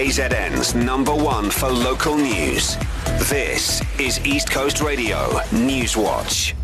KZN's #1 for local news. This is East Coast Radio News Watch.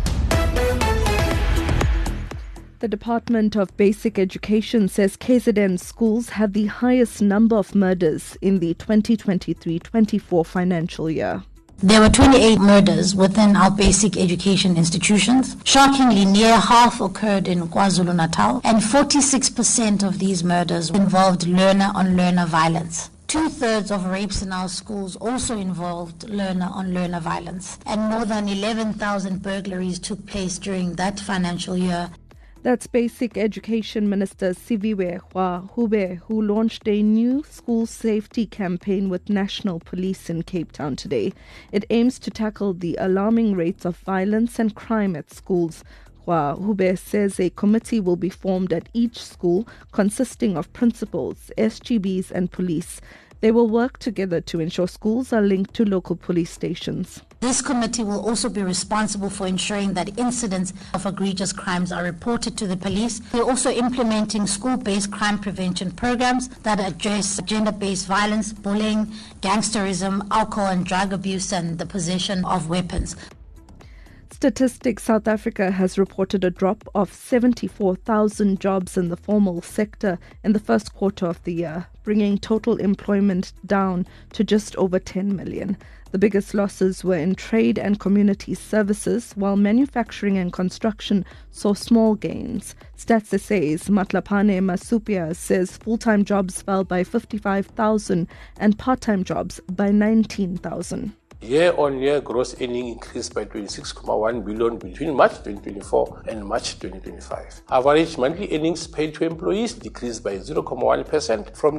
The Department of Basic Education says KZN schools had the highest number of murders in the 2023-24 financial year. There were 28 murders within our basic education institutions. Shockingly, near half occurred in KwaZulu-Natal, and 46% of these murders involved learner-on-learner violence. 2/3 of rapes in our schools also involved learner-on-learner violence, and more than 11,000 burglaries took place during that financial year. That's Basic Education Minister Siviwe Hube, who launched a new school safety campaign with National Police in Cape Town today. It aims to tackle the alarming rates of violence and crime at schools. Hube says a committee will be formed at each school consisting of principals, SGBs and police. They will work together to ensure schools are linked to local police stations. This committee will also be responsible for ensuring that incidents of egregious crimes are reported to the police. We're also implementing school-based crime prevention programs that address gender-based violence, bullying, gangsterism, alcohol and drug abuse, and the possession of weapons. Statistics South Africa has reported a drop of 74,000 jobs in the formal sector in the first quarter of the year, bringing total employment down to just over 10 million. The biggest losses were in trade and community services, while manufacturing and construction saw small gains. Stats SA's Matlapane Masupia says full-time jobs fell by 55,000 and part-time jobs by 19,000. Year-on-year gross earning increased by 26.1 billion between March 2024 and March 2025. Average monthly earnings paid to employees decreased by 0.1% from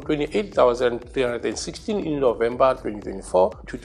28,316 in November 2024 to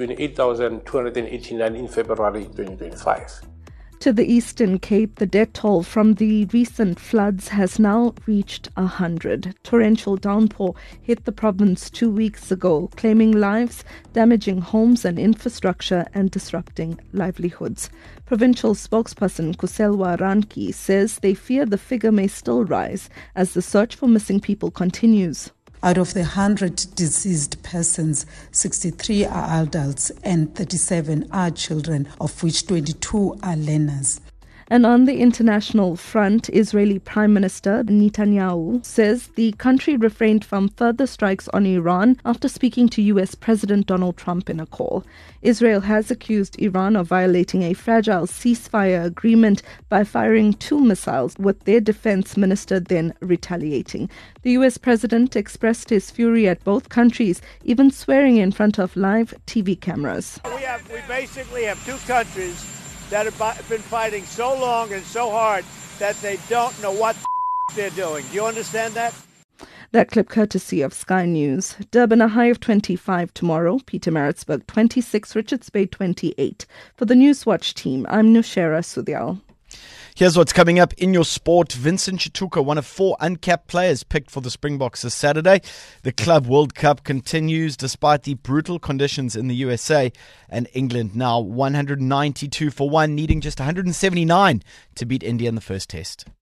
28,289 in February 2025. To the Eastern Cape, the death toll from the recent floods has now reached 100. Torrential downpour hit the province 2 weeks ago, claiming lives, damaging homes and infrastructure, and disrupting livelihoods. Provincial spokesperson Kuselwa Ranki says they fear the figure may still rise as the search for missing people continues. Out of the 100 deceased persons, 63 are adults and 37 are children, of which 22 are learners. And on the international front, Israeli Prime Minister Netanyahu says the country refrained from further strikes on Iran after speaking to US President Donald Trump in a call. Israel has accused Iran of violating a fragile ceasefire agreement by firing 2 missiles, with their defense minister then retaliating. The US president expressed his fury at both countries, even swearing in front of live TV cameras. We basically have 2 countries that have been fighting so long and so hard that they don't know what they're doing. Do you understand that? That clip courtesy of Sky News. Durban a high of 25 tomorrow, Pietermaritzburg 26, Richards Bay 28. For the Newswatch team, I'm Nushera Sudyal. Here's what's coming up in your sport. Vincent Chituka, one of 4 uncapped players picked for the Springboks this Saturday. The Club World Cup continues despite the brutal conditions in the USA, and England now 192 for 1, needing just 179 to beat India in the first test.